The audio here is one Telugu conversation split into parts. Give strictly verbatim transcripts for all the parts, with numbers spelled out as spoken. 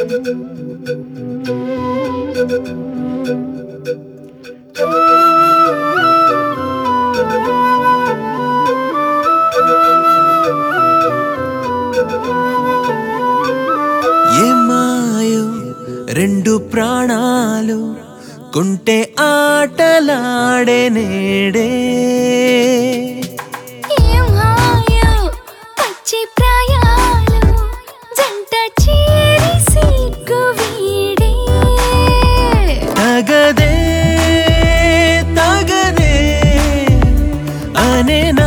ఏమాయో రెండు ప్రాణాలు కొంటే ఆటలాడే నేడే ఏమాయో పచ్చి ప్రాయాలు జంట చేరి సిగ్గు వీడే తగదే తగదే అనే నా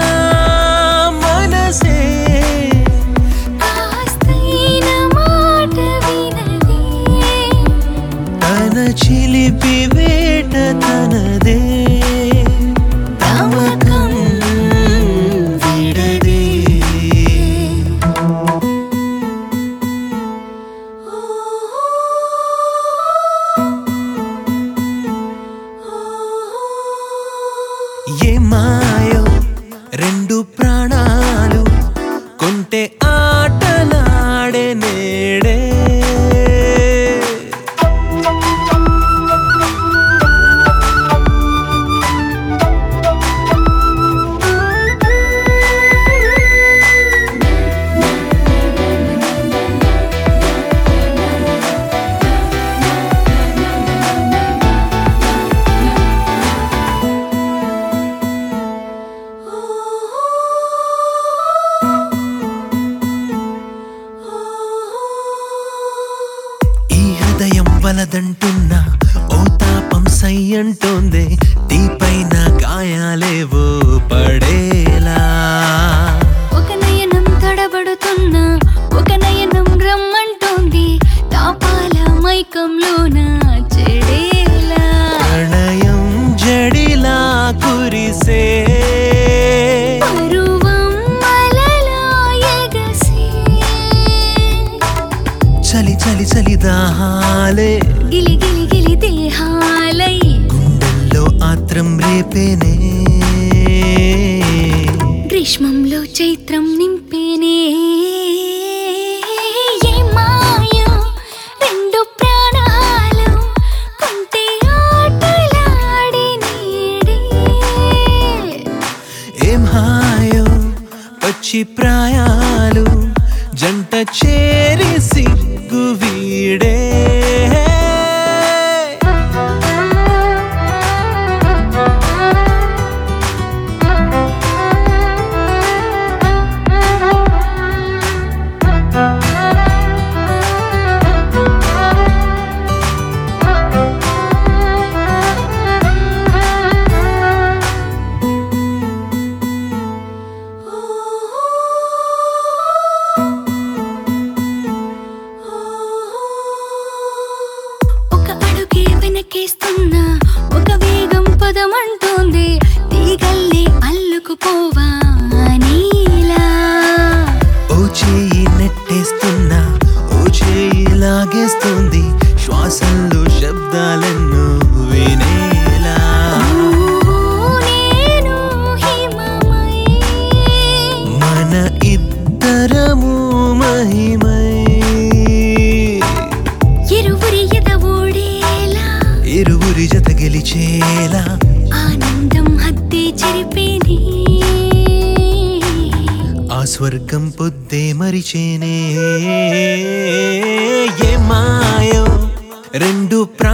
మనసే కాస్తైన మాట వినదే తన చిలిపి వేట తనదే తమకం విడదే ఏమాయో రెండు ప్రాణాలు కొంటే ఆటలాడే నేడే హృదయం వలదంటున్నా ఓ తాపం సై అంటోందే తీపైన గాయాలేవో పడేలా ఒక నయనం తడబడుతున్నా ఒక నయనం రమ్మంటోంది తాపాల మైకంలోన చెడేలా ప్రణయం జడిలా కురిసే పరువం అలలా ఎగసే చలి చలి చలి దాహాలే గిలి గిలి గిలి దేహాలై గుండెల్లో ఆత్రం రేపేనే గ్రీష్మంలో చైత్రం నింపేనే ఏమాయో రెండు ప్రాణాలు కొంటే ఆటలాడే నేడే ఏం హాయో పచ్చి ప్రాయాలు జంట చేరి సిగ్గు వీడే ఒక అడుగే వెనకేస్తున్నా ఒక వేగం పదమంటోంది తీగల్లే అల్లుకుపోవా నీలా ఓ చేయి నెట్టేస్తున్నా ఓ చేయి లాగేస్తుంది శ్వాసంలో శబ్దాలెన్నో వినేలా నేను హిమమై మన ఇద్దరము మహిమై ఇరువురి ఎద ఓడేలా ఇరువురి జత గెలిచేలా ఆనందం హద్దే చెరిపేనే ఆ స్వర్గం పొద్దే మరిచేనే ఏమాయో రెండు